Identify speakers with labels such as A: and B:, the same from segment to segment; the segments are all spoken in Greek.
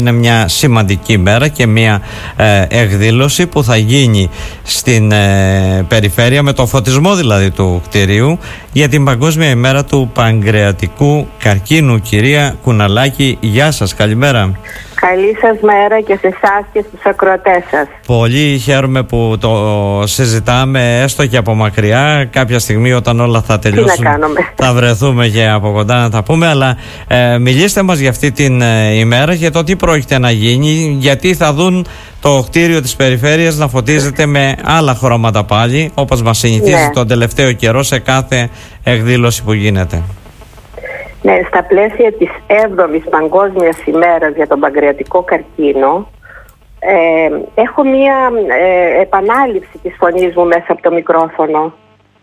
A: Είναι μια σημαντική μέρα και μια εκδήλωση που θα γίνει στην περιφέρεια, με το φωτισμό δηλαδή του κτηρίου, για την Παγκόσμια ημέρα του Παγκρεατικού Καρκίνου. Κυρία Κουναλάκη, γεια σας, καλημέρα.
B: Καλή σας μέρα και σε εσάς και στους ακροατές σας.
A: Πολύ χαίρομαι που το συζητάμε έστω και από μακριά. Κάποια στιγμή όταν όλα θα τελειώσουν θα βρεθούμε και από κοντά να τα πούμε. Αλλά μιλήστε μας για αυτή την ημέρα, για το τι πρόκειται να γίνει, γιατί θα δουν το κτίριο της περιφέρειας να φωτίζεται με άλλα χρώματα πάλι, όπως μας συνηθίζει τον τελευταίο καιρό σε κάθε εκδήλωση που γίνεται.
B: Ναι, στα πλαίσια της 7ης Παγκόσμιας ημέρας για τον παγκρεατικό καρκίνο, έχω μία επανάληψη της φωνής μου μέσα από το μικρόφωνο.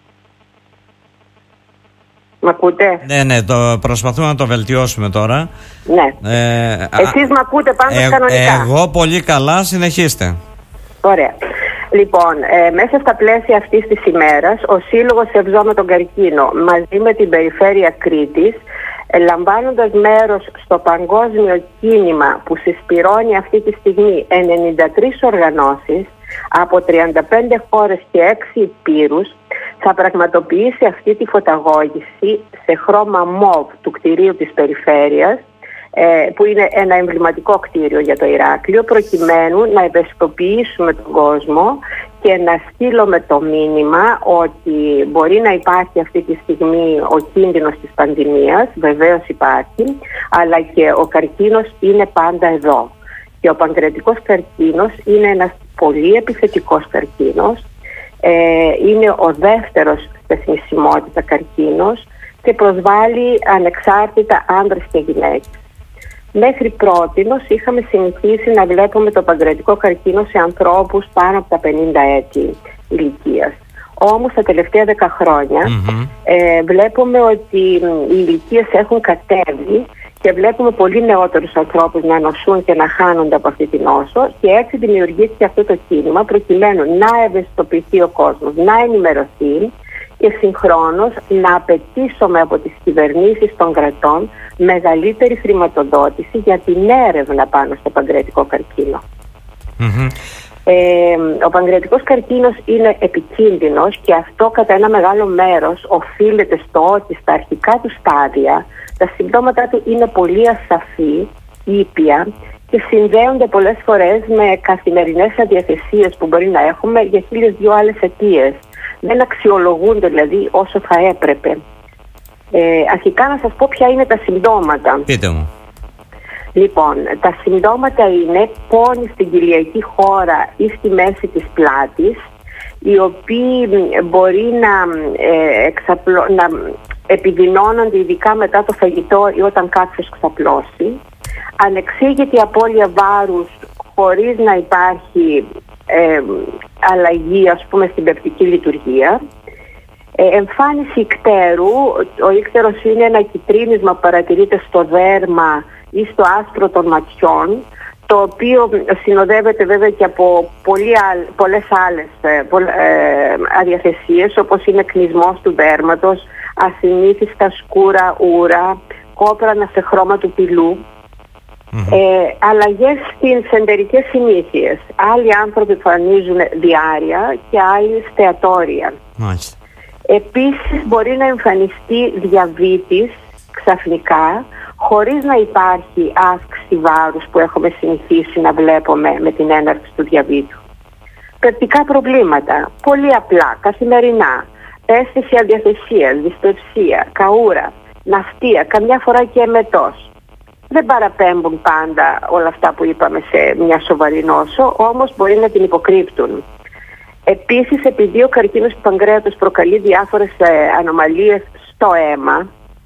B: Μ' ακούτε?
A: Ναι, προσπαθούμε να το βελτιώσουμε τώρα.
B: Ναι. Εσείς μ' ακούτε πάντως κανονικά?
A: Εγώ πολύ καλά, συνεχίστε.
B: Ωραία. Λοιπόν, μέσα στα πλαίσια αυτής της ημέρας, ο Σύλλογος Ευζώ με τον Καρκίνο μαζί με την Περιφέρεια Κρήτης, λαμβάνοντας μέρος στο παγκόσμιο κίνημα που συσπυρώνει αυτή τη στιγμή 93 οργανώσεις από 35 χώρες και 6 υπήρους, θα πραγματοποιήσει αυτή τη φωταγώγηση σε χρώμα μοβ του κτηρίου της Περιφέρειας, που είναι ένα εμβληματικό κτίριο για το Ηράκλειο, προκειμένου να ευαισθητοποιήσουμε τον κόσμο και να στείλουμε το μήνυμα ότι μπορεί να υπάρχει αυτή τη στιγμή ο κίνδυνος της πανδημίας, βεβαίως υπάρχει, αλλά και ο καρκίνος είναι πάντα εδώ. Και ο παγκρεατικός καρκίνος είναι ένας πολύ επιθετικός καρκίνος, είναι ο δεύτερος σε θνησιμότητα καρκίνος και προσβάλλει ανεξάρτητα άνδρες και γυναίκες. Μέχρι πρότινος είχαμε συνηθίσει να βλέπουμε το παγκρεατικό καρκίνο σε ανθρώπους πάνω από τα 50 έτη ηλικίας. Όμως τα τελευταία 10 χρόνια βλέπουμε ότι οι ηλικίες έχουν κατέβει και βλέπουμε πολύ νεότερους ανθρώπους να νοσούν και να χάνονται από αυτή την νόσο, και έτσι δημιουργήθηκε αυτό το κίνημα προκειμένου να ευαισθητοποιηθεί ο κόσμος, να ενημερωθεί και συγχρόνως να απαιτήσουμε από τις κυβερνήσεις των κρατών μεγαλύτερη χρηματοδότηση για την έρευνα πάνω στο παγκρεατικό καρκίνο. Ο παγκρεατικός καρκίνος είναι επικίνδυνος και αυτό κατά ένα μεγάλο μέρος οφείλεται στο ότι στα αρχικά του στάδια τα συμπτώματά του είναι πολύ ασαφή, ήπια και συνδέονται πολλές φορές με καθημερινές αδιαθεσίες που μπορεί να έχουμε για 1002 άλλες αιτίες. Δεν αξιολογούνται δηλαδή όσο θα έπρεπε. Αρχικά να σας πω ποια είναι τα συμπτώματα.
A: Πείτε μου.
B: Λοιπόν, τα συμπτώματα είναι πόνοι στην κοιλιακή χώρα ή στη μέση της πλάτης, οι οποίοι μπορεί να επιδεινώνονται ειδικά μετά το φαγητό ή όταν κάποιος ξαπλώσει, ανεξήγητη απώλεια βάρους χωρίς να υπάρχει αλλαγή, ας πούμε, στην πεπτική λειτουργία, εμφάνιση ικτέρου. Ο ίκτερος είναι ένα κυτρίνισμα που παρατηρείται στο δέρμα ή στο άστρο των ματιών, το οποίο συνοδεύεται βέβαια και από πολλές άλλες αδιαθεσίες, όπως είναι κνισμός του δέρματος, ασυνήθιστα σκούρα ούρα, κόπρανα σε χρώμα του πυλού, αλλαγές στις εντερικές συνήθειες. Άλλοι άνθρωποι εμφανίζουν διάρρεια και άλλοι στεατόρια. Επίσης μπορεί να εμφανιστεί διαβήτης ξαφνικά, χωρίς να υπάρχει αύξηση βάρους που έχουμε συνηθίσει να βλέπουμε με την έναρξη του διαβήτου. Πεπτικά προβλήματα, πολύ απλά, καθημερινά, αίσθηση αδιαθεσίας, δυσπευσία, καούρα, ναυτία, καμιά φορά και εμετός. Δεν παραπέμπουν πάντα όλα αυτά που είπαμε σε μια σοβαρή νόσο, όμως μπορεί να την υποκρύπτουν. Επίσης, επειδή ο καρκίνος του παγκρέατος προκαλεί διάφορες ανομαλίες στο αίμα,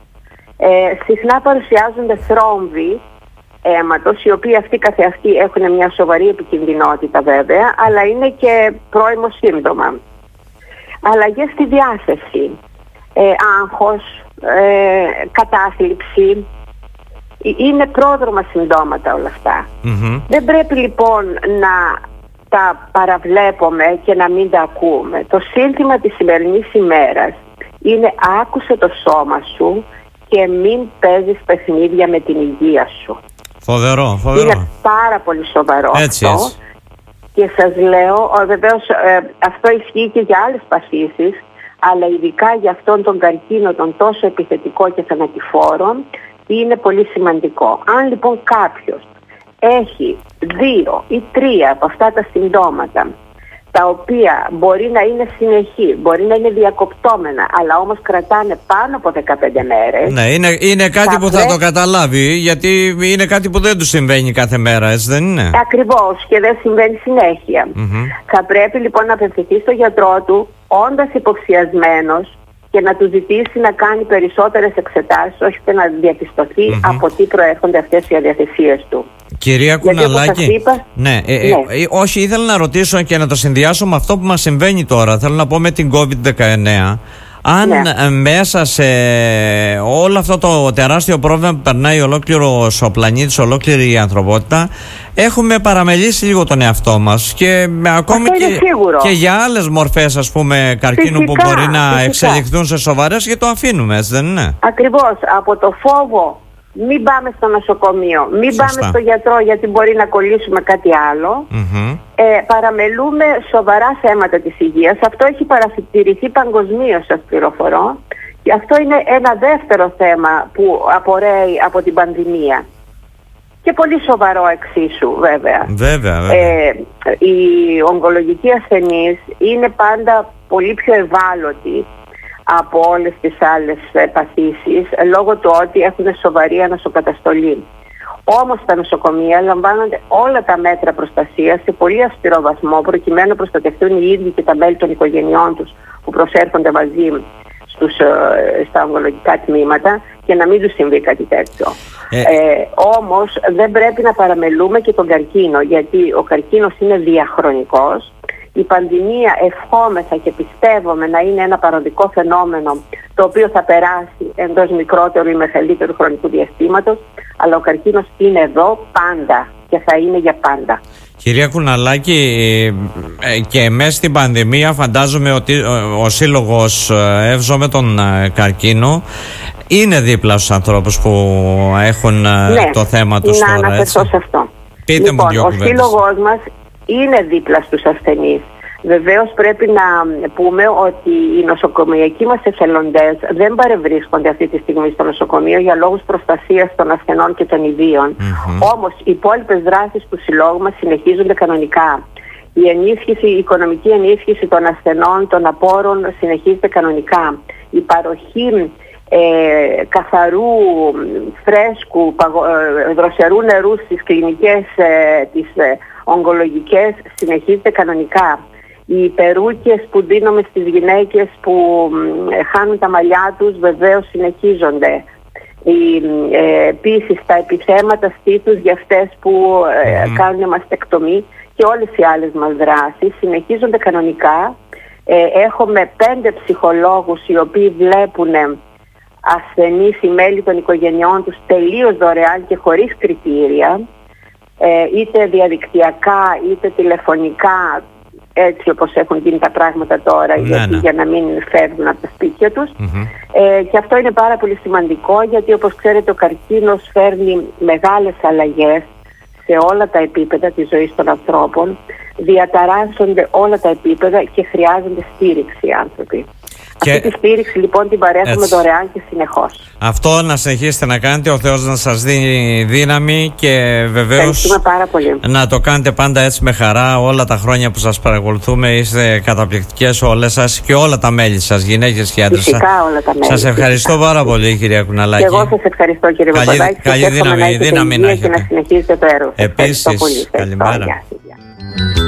B: συχνά παρουσιάζονται θρόμβοι αίματος, οι οποίοι αυτοί καθεαυτοί έχουν μια σοβαρή επικινδυνότητα βέβαια, αλλά είναι και πρώιμο σύμπτωμα. Αλλαγές στη διάθεση, άγχος, κατάθλιψη, είναι πρόδρομα συμπτώματα όλα αυτά. Δεν πρέπει λοιπόν να τα παραβλέπουμε και να μην τα ακούμε. Το σύνθημα της σημερινής ημέρας είναι «Άκουσε το σώμα σου και μην παίζεις παιχνίδια με την υγεία σου».
A: Φοβερό.
B: Είναι πάρα πολύ σοβαρό
A: έτσι.
B: Και σας λέω, βεβαίως αυτό ισχύει και για άλλες παθήσεις, αλλά ειδικά για αυτόν τον καρκίνο, τον τόσο επιθετικό και θανατηφόρο, είναι πολύ σημαντικό. Αν λοιπόν κάποιος έχει 2 ή 3 από αυτά τα συμπτώματα, τα οποία μπορεί να είναι συνεχή, μπορεί να είναι διακοπτώμενα, αλλά όμως κρατάνε πάνω από 15 μέρες.
A: Ναι, είναι κάτι που θα το καταλάβει, γιατί είναι κάτι που δεν του συμβαίνει κάθε μέρα, έτσι δεν είναι?
B: Ακριβώς, και δεν συμβαίνει συνέχεια. Θα πρέπει λοιπόν να απευθυνθεί στο γιατρό του, όντας υποψιασμένος, και να του ζητήσει να κάνει περισσότερες εξετάσεις, ώστε να διαπιστωθεί από τι προέρχονται αυτές οι αδιαθεσίες του.
A: Κυρία Κουναλάκη, όχι, ήθελα να ρωτήσω και να το συνδυάσω με αυτό που μας συμβαίνει τώρα. Θέλω να πω με την COVID-19. Αν μέσα σε όλο αυτό το τεράστιο πρόβλημα που περνάει ολόκληρος ο πλανήτης, ολόκληρη η ανθρωπότητα, έχουμε παραμελήσει λίγο τον εαυτό μας και ακόμη και για άλλες μορφές, ας πούμε, καρκίνου που μπορεί να εξελιχθούν σε σοβαρές, και το αφήνουμε, έτσι δεν είναι?
B: Ακριβώς, από το φόβο μην πάμε στο νοσοκομείο, μην πάμε στο γιατρό γιατί μπορεί να κολλήσουμε κάτι άλλο, παραμελούμε σοβαρά θέματα της υγείας. Αυτό έχει παρατηρηθεί παγκοσμίως, σας πληροφορώ, και αυτό είναι ένα δεύτερο θέμα που απορρέει από την πανδημία. Και πολύ σοβαρό εξίσου, βέβαια. Οι ογκολογικοί ασθενείς είναι πάντα πολύ πιο ευάλωτοι από όλες τις άλλες παθήσεις, λόγω του ότι έχουν σοβαρή ανασοκαταστολή. Όμως στα νοσοκομεία λαμβάνονται όλα τα μέτρα προστασίας σε πολύ αυστηρό βαθμό, προκειμένου να προστατευτούν οι ίδιοι και τα μέλη των οικογενειών τους που προσέρχονται μαζί στα ογκολογικά τμήματα, και να μην τους συμβεί κάτι τέτοιο. Όμως δεν πρέπει να παραμελούμε και τον καρκίνο, γιατί ο καρκίνος είναι διαχρονικός. Η πανδημία ευχόμεθα και πιστεύουμε να είναι ένα παροδικό φαινόμενο, το οποίο θα περάσει εντός μικρότερου ή μεγαλύτερου χρονικού διαστήματος, αλλά ο καρκίνος είναι εδώ πάντα και θα είναι για πάντα.
A: Κυρία Κουναλάκη, και μέσα στην πανδημία φαντάζομαι ότι ο Σύλλογος Εύζω με τον καρκίνο είναι δίπλα στους ανθρώπους που έχουν το θέμα τους τώρα, έτσι?
B: Να αναφερθώ σε αυτό.
A: Πείτε
B: λοιπόν,
A: μου δύο κουβέντες.
B: Ο Σύλλογος μας είναι δίπλα στους ασθενείς. Βεβαίως πρέπει να πούμε ότι οι νοσοκομιακοί μας εθελοντές δεν παρευρίσκονται αυτή τη στιγμή στο νοσοκομείο για λόγους προστασίας των ασθενών και των ιδίων. Όμως οι υπόλοιπες δράσεις του συλλόγου μας συνεχίζονται κανονικά. Η οικονομική ενίσχυση των ασθενών, των απόρων συνεχίζεται κανονικά. Η παροχή καθαρού, φρέσκου, δροσερού νερού στις κλινικές, τις ογκολογικές συνεχίζεται κανονικά. Οι περούκες που δίνουμε στις γυναίκες που χάνουν τα μαλλιά τους βεβαίως συνεχίζονται. Επίσης τα επιθέματα στήθους για αυτές που κάνουν μαστεκτομή και όλες οι άλλες μας δράσεις συνεχίζονται κανονικά. Έχουμε 5 ψυχολόγους οι οποίοι βλέπουν ασθενείς ή μέλη των οικογενειών τους τελείως δωρεάν και χωρίς κριτήρια, είτε διαδικτυακά είτε τηλεφωνικά, έτσι όπως έχουν γίνει τα πράγματα τώρα, για να μην φεύγουν από τα σπίτια τους. Και αυτό είναι πάρα πολύ σημαντικό, γιατί όπως ξέρετε ο καρκίνος φέρνει μεγάλες αλλαγές σε όλα τα επίπεδα της ζωής των ανθρώπων, διαταράσσονται όλα τα επίπεδα και χρειάζονται στήριξη οι άνθρωποι. Αυτή τη στήριξη λοιπόν την παρέχουμε δωρεάν και συνεχώς.
A: Αυτό να συνεχίσετε να κάνετε, ο Θεός να σας δίνει δύναμη και βεβαίως να το κάνετε πάντα έτσι με χαρά. Όλα τα χρόνια που σας παρακολουθούμε είστε καταπληκτικές όλες σας και όλα τα μέλη σας, γυναίκες και άντρες.
B: Φυσικά όλα τα μέλη.
A: Σας ευχαριστώ πάρα πολύ, κυρία Κουναλάκη.
B: Και εγώ σας ευχαριστώ, κύριε Παπαδάκη.
A: Καλή δύναμη να έχετε
B: και να συνεχίσετε το έργο.
A: Επίσης, καλημέρα.